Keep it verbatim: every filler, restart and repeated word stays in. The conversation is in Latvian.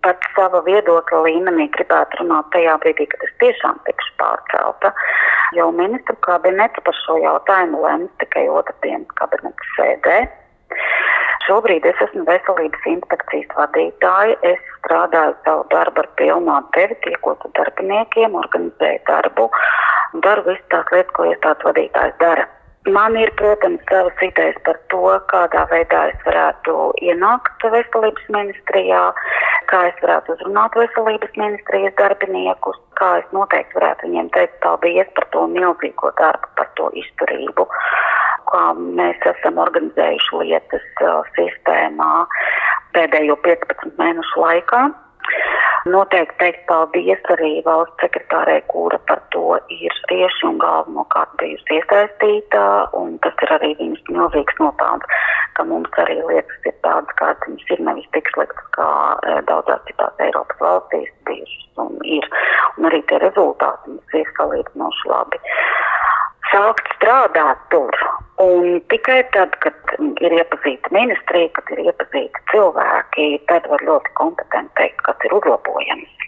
pat sava viedokļa līmenī gribētu runāt tajā brīdī, kad es tiešām tikšu pārcelta, jo ministru kabinets par šo jautājumu lems tikai otrdienas kabineta sēdē. Šobrīd es esmu veselības inspekcijas vadītāja, es strādāju savu darbu ar pilnu atdevi, tiekot ar darbiniekiem, organizēju darbu, daru visu tās lietas, ko iestādes vadītājs dara. Man ir, protams, savas idejas par to, kādā veidā es varētu ienākt veselības ministrijā, kā es varētu uzrunāt veselības ministrijas darbiniekus, kā es noteikti varētu viņiem teikt paldies par to milzīgo darbu, par to izturību, kā mēs esam organizējuši lietas sistēmā pēdējo piecpadsmit mēnešu laikā. Noteikti teikt paldies arī valsts sekretārei, kura par to ir tieši un galvenokārt bijusi iesaistīta, un tas ir arī viņas milzīgs nopelns, ka mums arī lietas ir tādas, kādas viņas ir nevis tik sliktas, kā daudzās citās Eiropas valstīs bijušas un ir, un arī tie rezultāti mums ir salīdzinoši labi. Sākt strādāt tur, un tikai tad, kad ir iepazīta ministrija, kad ir iepazīti cilvēki, tad var ļoti kompetenti teikt, kas ir uzlabojams.